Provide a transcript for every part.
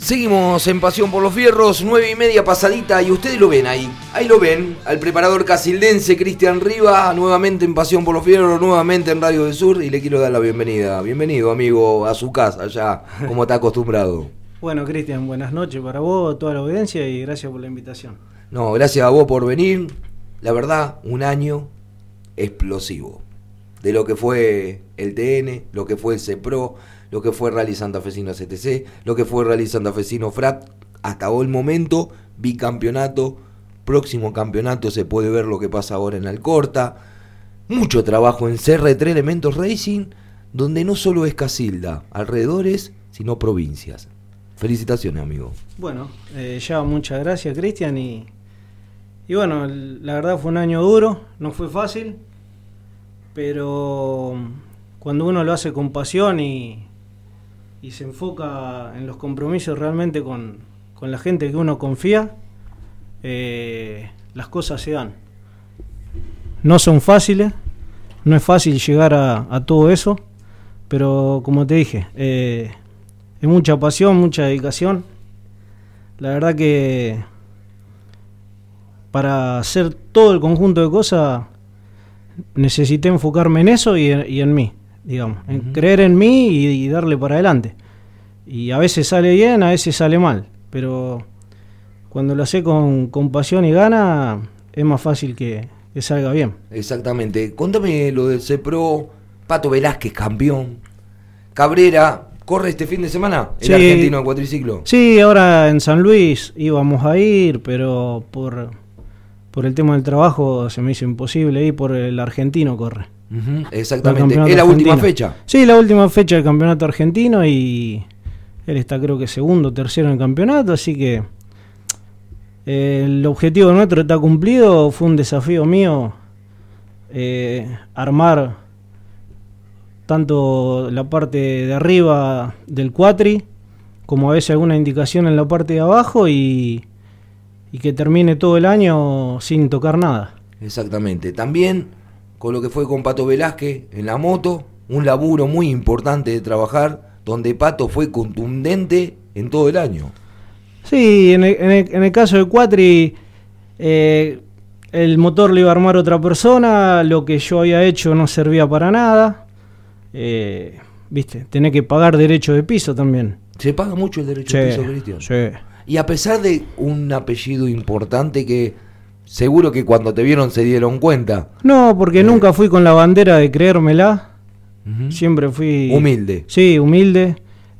Seguimos en Pasión por los Fierros, 9:30 pasadita, y ustedes lo ven ahí lo ven, al preparador casildense Cristian Riva, nuevamente en Pasión por los Fierros, nuevamente en Radio del Sur, y le quiero dar la bienvenida. Bienvenido, amigo, a su casa, ya, como está acostumbrado. Bueno, Cristian, buenas noches para vos, toda la audiencia, y gracias por la invitación. No, gracias a vos por venir. La verdad, un año explosivo. De lo que fue el TN, lo que fue el CEPRO, lo que fue Rally Santafesino CTC, lo que fue Rally Santafesino FRAT, hasta el momento, bicampeonato, próximo campeonato se puede ver lo que pasa ahora en Alcorta, mucho trabajo en CR3 Elementos Racing, donde no solo es Casilda, alrededores, sino provincias. Felicitaciones, amigo. Bueno, ya muchas gracias, Cristian, y bueno, la verdad fue un año duro, no fue fácil, pero cuando uno lo hace con pasión y se enfoca en los compromisos realmente con la gente que uno confía, las cosas se dan. No son fáciles, no es fácil llegar a todo eso, pero como te dije, es mucha pasión, mucha dedicación. La verdad que para hacer todo el conjunto de cosas necesité enfocarme en eso y en mí, digamos, en creer en mí y darle para adelante. Y a veces sale bien, a veces sale mal, pero cuando lo hace con pasión y gana, es más fácil que salga bien. Exactamente. Contame lo del CEPRO, Pato Velázquez, campeón. Cabrera, ¿corre este fin de semana? El argentino de cuatriciclo. Sí, ahora en San Luis íbamos a ir, pero por el tema del trabajo se me hizo imposible ir, por el argentino corre. Exactamente. ¿Es la última fecha? Sí, la última fecha del campeonato argentino, y él está creo que segundo, tercero en el campeonato, así que el objetivo nuestro está cumplido. Fue un desafío mío armar tanto la parte de arriba del cuatri, como a veces alguna indicación en la parte de abajo, y que termine todo el año sin tocar nada. Exactamente. También con lo que fue con Pato Velázquez en la moto, un laburo muy importante de trabajar, donde Pato fue contundente en todo el año. Sí, en el caso de Cuatri, el motor lo iba a armar otra persona, lo que yo había hecho no servía para nada. Viste, tenés que pagar derecho de piso también. ¿Se paga mucho el derecho de piso, Cristian? Sí. Y a pesar de un apellido importante que seguro que cuando te vieron se dieron cuenta. No, porque nunca fui con la bandera de creérmela. Siempre fui humilde. Sí, humilde.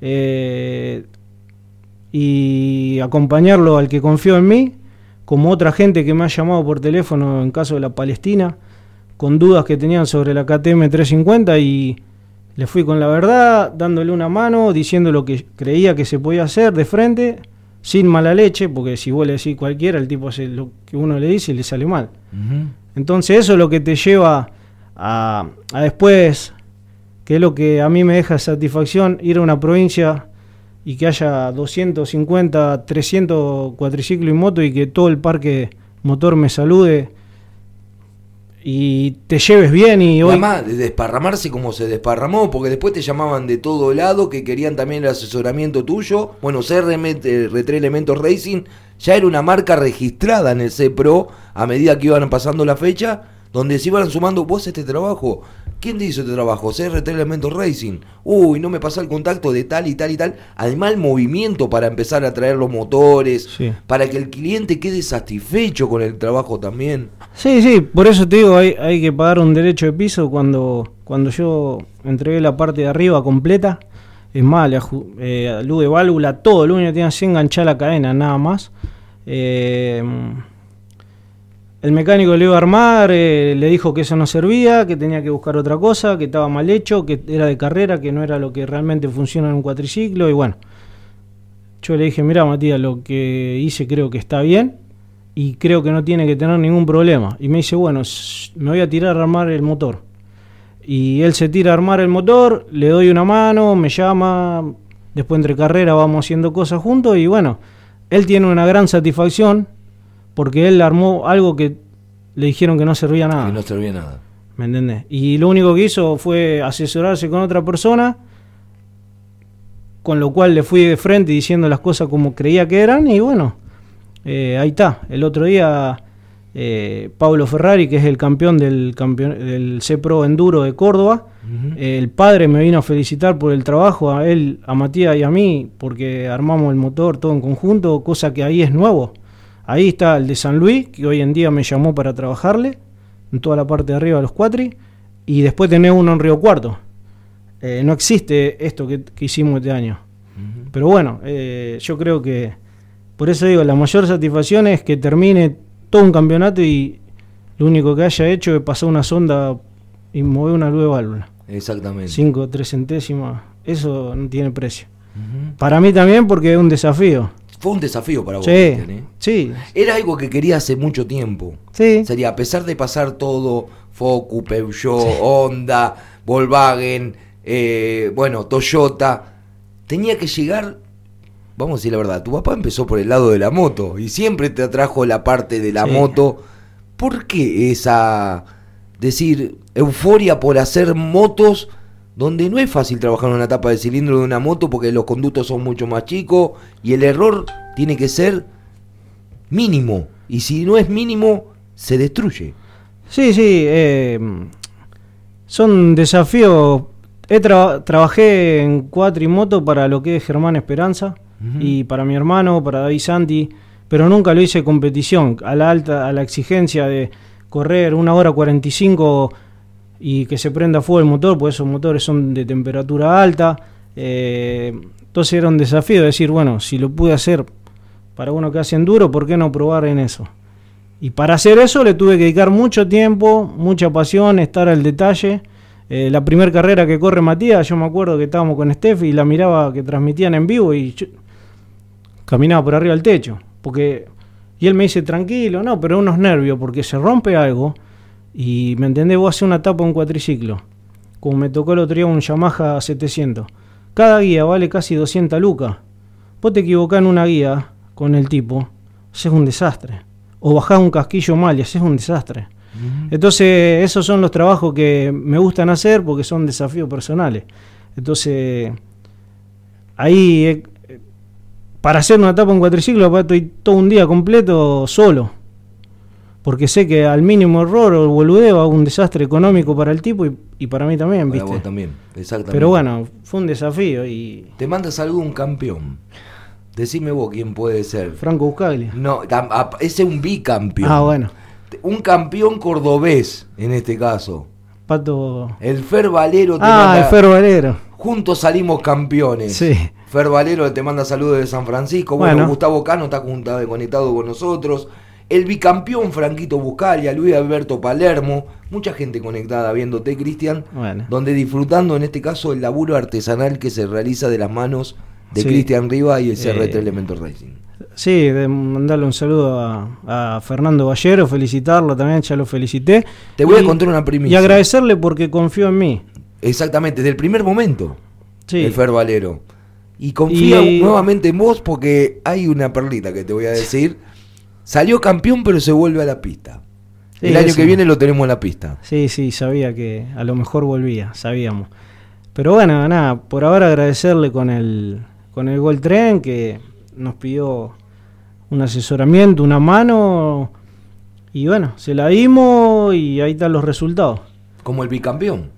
Y acompañarlo al que confió en mí, como otra gente que me ha llamado por teléfono en caso de la Palestina, con dudas que tenían sobre la KTM 350, y le fui con la verdad, dándole una mano, diciendo lo que creía que se podía hacer de frente, sin mala leche, porque si vos le decís cualquiera, el tipo hace lo que uno le dice y le sale mal. Entonces eso es lo que te lleva a después, que es lo que a mí me deja satisfacción, ir a una provincia y que haya 250, 300 cuatriciclos y moto, y que todo el parque motor me salude y te lleves bien. Y hoy, además de desparramarse como se desparramó, porque después te llamaban de todo lado, que querían también el asesoramiento tuyo. Bueno, CR3 Elementos Racing ya era una marca registrada en el CEPRO a medida que iban pasando la fecha, donde se iban sumando. ¿Vos este trabajo? ¿Quién te hizo este trabajo? CR3 Elementos Racing. Uy, no me pasó el contacto de tal y tal y tal. Además, el movimiento para empezar a traer los motores, sí, para que el cliente quede satisfecho con el trabajo también. Sí, por eso te digo, hay que pagar un derecho de piso. Cuando yo entregué la parte de arriba completa, es más, luz de válvula, todo, lo único que tenía que enganchar la cadena, nada más. El mecánico le iba a armar, le dijo que eso no servía, que tenía que buscar otra cosa, que estaba mal hecho, que era de carrera, que no era lo que realmente funciona en un cuatriciclo. Y bueno, yo le dije, mirá, Matías, lo que hice creo que está bien y creo que no tiene que tener ningún problema. Y me dice, bueno, me voy a tirar a armar el motor. Y él se tira a armar el motor, le doy una mano, me llama, después entre carrera vamos haciendo cosas juntos, y bueno, él tiene una gran satisfacción, porque él armó algo que le dijeron que no servía nada. Que no servía nada. ¿Me entendés? Y lo único que hizo fue asesorarse con otra persona con lo cual le fui de frente diciendo las cosas como creía que eran, y bueno, ahí está. El otro día Pablo Ferrari, que es el campeón del C-Pro Enduro de Córdoba, el padre me vino a felicitar por el trabajo, a él, a Matías y a mí, porque armamos el motor todo en conjunto, cosa que ahí es nuevo. Ahí está el de San Luis, que hoy en día me llamó para trabajarle, en toda la parte de arriba de los cuatri, y después tenés uno en Río Cuarto. No existe esto que hicimos este año. Pero bueno, yo creo que, por eso digo, la mayor satisfacción es que termine todo un campeonato y lo único que haya hecho es pasar una sonda y mover una luz de válvula. Exactamente. 5 o 3 centésimas, eso no tiene precio. Para mí también, porque es un desafío. Fue un desafío para vos, Sí, Cristian, ¿eh? Sí. Era algo que quería hace mucho tiempo. Sí. Sería, a pesar de pasar todo, Focus, Peugeot, Honda, Volkswagen, Toyota, tenía que llegar, vamos a decir la verdad, tu papá empezó por el lado de la moto y siempre te atrajo la parte de la moto. ¿Por qué esa, euforia por hacer motos donde no es fácil trabajar en una tapa de cilindro de una moto porque los conductos son mucho más chicos y el error tiene que ser mínimo? Y si no es mínimo, se destruye. Sí, son desafíos. Trabajé en cuatrimoto para lo que es Germán Esperanza y para mi hermano, para David Santi, pero nunca lo hice competición, a la exigencia de correr 1 hora 45 y que se prenda fuego el motor, porque esos motores son de temperatura alta. Entonces era un desafío decir, bueno, si lo pude hacer para uno que hace enduro, ¿por qué no probar en eso? Y para hacer eso le tuve que dedicar mucho tiempo, mucha pasión, estar al detalle. La primera carrera que corre Matías, yo me acuerdo que estábamos con Steph y la miraba que transmitían en vivo y yo caminaba por arriba del techo. Y él me dice, tranquilo, no, pero unos nervios, porque se rompe algo y, ¿me entendés? Vos haces una tapa en un cuatriciclo, como me tocó el otro día un Yamaha 700. Cada guía vale casi 200 lucas. Vos te equivocás en una guía con el tipo, haces un desastre. O bajás un casquillo mal y haces un desastre. Entonces esos son los trabajos que me gustan hacer porque son desafíos personales. Entonces ahí para hacer una etapa en cuatriciclo estoy todo un día completo solo, porque sé que al mínimo error o boludeo hago un desastre económico para el tipo y para mí también, para ¿viste? vos también, exactamente. Pero bueno, fue un desafío. Y te manda saludo un campeón. Decime vos quién puede ser. Franco Buscaglia. No, ese es un bicampeón. Ah, bueno. Un campeón cordobés, en este caso. Pato. El Fer Valero te manda. El Fer Valero. Juntos salimos campeones. Sí. Fer Valero te manda saludos de San Francisco. Bueno, Gustavo Cano está conectado con nosotros. El bicampeón Franquito Buscaglia, Luis Alberto Palermo. Mucha gente conectada viéndote, Cristian. Bueno. Donde disfrutando, en este caso, el laburo artesanal que se realiza de las manos de Cristian Riva y el CR3 Elementos Racing. Sí, de mandarle un saludo a Fernando Ballero, felicitarlo también, ya lo felicité. Te voy a contar una primicia. Y agradecerle porque confió en mí. Exactamente, desde el primer momento, sí. El Fer Valero. Y confía nuevamente en vos porque hay una perlita que te voy a decir. Salió campeón pero se vuelve a la pista. El año que viene lo tenemos en la pista. Sí, sabía que a lo mejor volvía, sabíamos. Pero bueno, nada, por ahora agradecerle con el Gol Tren, que nos pidió un asesoramiento, una mano, y bueno, se la dimos y ahí están los resultados. Como el bicampeón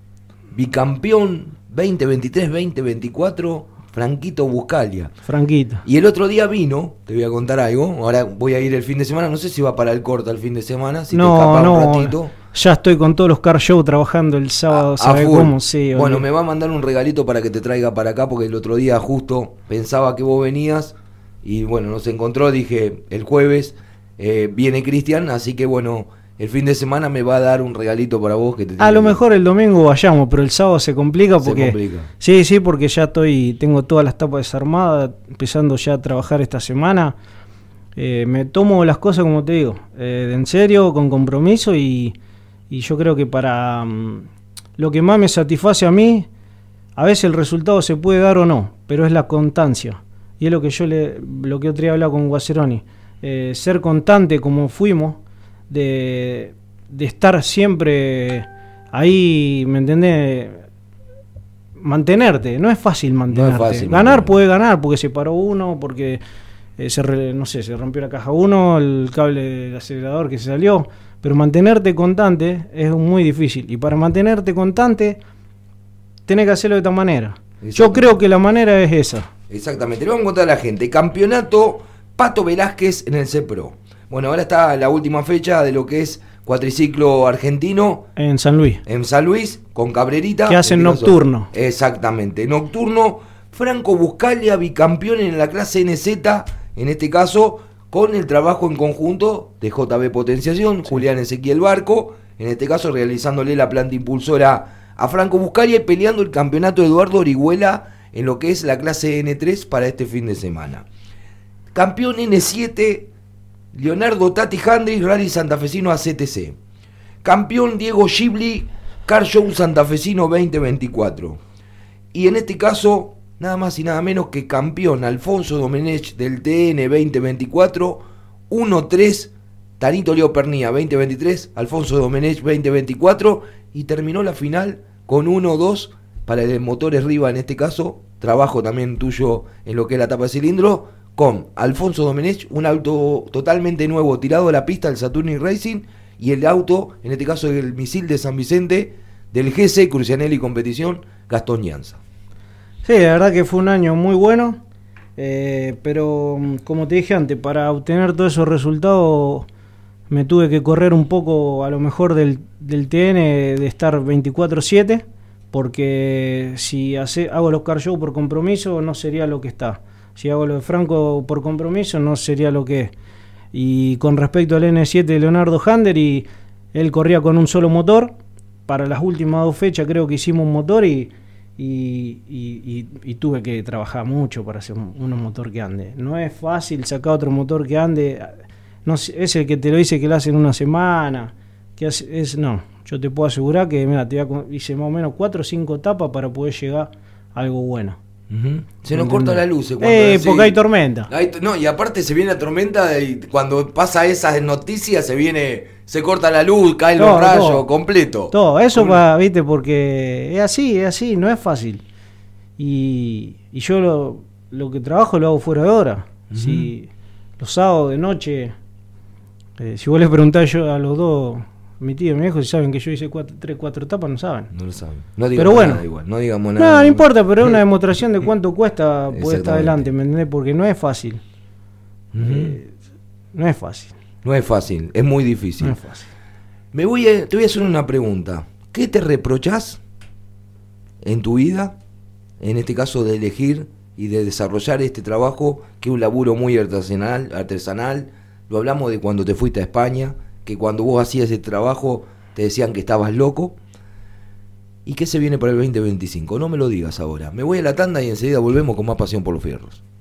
2023-2024, Franquito Buscaglia. Franquito. Y el otro día vino, te voy a contar algo, ahora voy a ir el fin de semana, no sé si va para el corta el fin de semana, si te escapas un ratito. Ya estoy con todos los car show trabajando el sábado, ¿sabes cómo? Sí, bueno, me va a mandar un regalito para que te traiga para acá, porque el otro día justo pensaba que vos venías, y bueno, nos encontró, dije, el jueves viene Cristian, así que bueno, el fin de semana me va a dar un regalito para vos. Que a lo mejor el domingo vayamos, pero el sábado se complica porque... Sí, porque ya tengo todas las tapas desarmadas, empezando ya a trabajar esta semana. Me tomo las cosas, como te digo, en serio, con compromiso y yo creo que para lo que más me satisface a mí, a veces el resultado se puede dar o no, pero es la constancia. Y es lo que otro día hablaba con Guaceroni. Ser constante como fuimos, de estar siempre ahí, ¿me entendés? mantenerte, no es fácil mantenerte. No es fácil ganar mantenerte. puede ganar porque se paró uno, porque se rompió la caja uno, el cable del acelerador que se salió, pero mantenerte constante es muy difícil. Y para mantenerte constante, tenés que hacerlo de esta manera. Yo creo que la manera es esa. Exactamente, le vamos a contar a la gente. Campeonato Pato Velázquez en el CEPRO. Bueno, ahora está la última fecha de lo que es cuatriciclo argentino. En San Luis. En San Luis, con Cabrerita. Que hacen nocturno. Exactamente, nocturno. Franco Buscaglia, bicampeón en la clase NZ, en este caso, con el trabajo en conjunto de JB Potenciación, sí. Julián Ezequiel Barco, en este caso realizándole la planta impulsora a Franco Buscaglia y peleando el campeonato Eduardo Orihuela en lo que es la clase N3 para este fin de semana. Campeón N7, Leonardo Tati Handrich, Rally Santafesino ACTC. Campeón Diego Schibli, Car Show Santafesino 2024. Y en este caso, nada más y nada menos que campeón Alfonso Domenech del TN 2024, 1-3, Tanito Leo Pernía 2023, Alfonso Domenech 2024, y terminó la final con 1-2 para el Motores Riva, en este caso, trabajo también tuyo en lo que es la tapa de cilindro, con Alfonso Domenech, un auto totalmente nuevo tirado a la pista del Saturni Racing, y el auto, en este caso el misil de San Vicente, del GC Crucianelli Competición, Gastón Llanza. Sí, la verdad que fue un año muy bueno, pero como te dije antes, para obtener todos esos resultados me tuve que correr un poco a lo mejor del TN, de estar 24/7, porque si hago los car show por compromiso no sería lo que está. Si hago lo de Franco por compromiso no sería lo que es. Y con respecto al N7 de Leonardo Handrich, él corría con un solo motor. Para las últimas 2 fechas creo que hicimos un motor y tuve que trabajar mucho para hacer un motor que ande. No es fácil sacar otro motor que ande. No es el que te lo dice que lo hace en una semana. No, yo te puedo asegurar que mira, hice más o menos 4 o 5 etapas para poder llegar a algo bueno. Uh-huh. Se nos corta la luz porque hay tormenta. No, y aparte se viene la tormenta y cuando pasa esas noticias se corta la luz, caen los rayos, completo. Todo, eso viste, porque es así, no es fácil. Y yo lo que trabajo lo hago fuera de hora. Uh-huh. Si los sábados de noche, si vos les preguntás yo a los dos, mi tío y mi hijo, si saben que yo hice 3-4 etapas, no saben. No lo saben. No digamos pero bueno, nada igual. No digamos nada. No importa, pero es una demostración de cuánto cuesta poder estar adelante, ¿me entendés? Porque no es fácil. Uh-huh. No es fácil. No es fácil, es muy difícil. No es fácil. Te voy a hacer una pregunta. ¿Qué te reprochás en tu vida, en este caso de elegir y de desarrollar este trabajo, que es un laburo muy artesanal? Lo hablamos de cuando te fuiste a España, que cuando vos hacías ese trabajo te decían que estabas loco. ¿Y qué se viene para el 2025? No me lo digas ahora. Me voy a la tanda y enseguida volvemos con más Pasión por los Fierros.